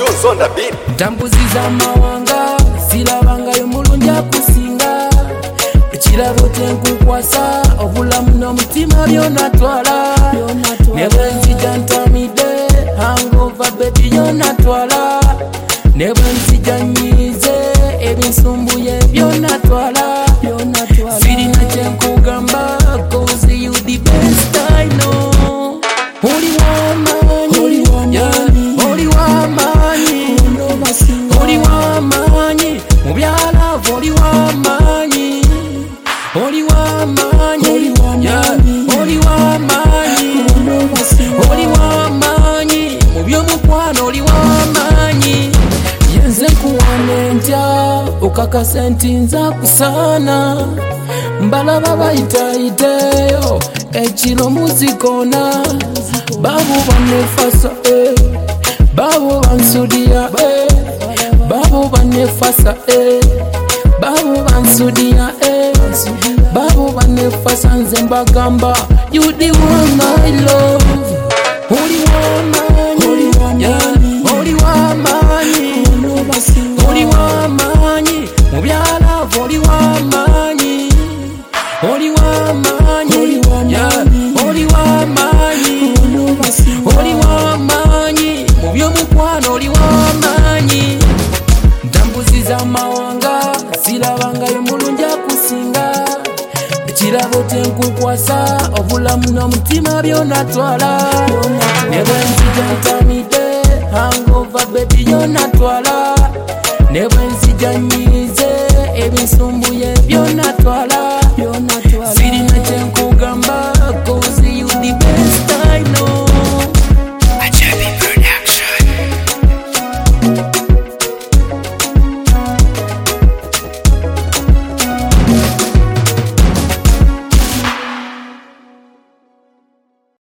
nsonda bini ntambuziza amawanga sirabangayo mulungi akusinga ekirabo tenkukwasa obulamu n'omutima byonatwala ne bwenzija ntamidde hangova bebi byonatwala ne bwenzija nyize ebinsumbuye byonatwala sirina kyenkugamba cause you the best I know. Oli w'amaanyi oli w'amaanyi oli w'amaanyi mu byalavu oli w'amaanyi oli w'amaanyi oli w'amaanyi oli w'amaanyi mu by'omukwano oli w'amaanyi yenze nkuwana entya okakasa nti nza kusaana mbalaba bayitayiteyo ekiro muzikona babo banefasa babo bansudia babo banefasa babo bansudia babo banefasa nze mbagamba you the one I love. Oli w'amaanyi oli w'amaanyi oli w'amaanyi mu byalavu oli w'amaanyi oli w'amaanyi oli w'amaanyi oli w'amaanyi mu by'omukwano oli w'amaanyi ntambuziza amawanga sirabangayo mulungi akusinga ekirabo tenkukwasa obulamu n'omutima byonatwala ne bwenzija ntamidde hangova bebi byonatwala ne bwenzija nyize ebinsumbuye byonatwala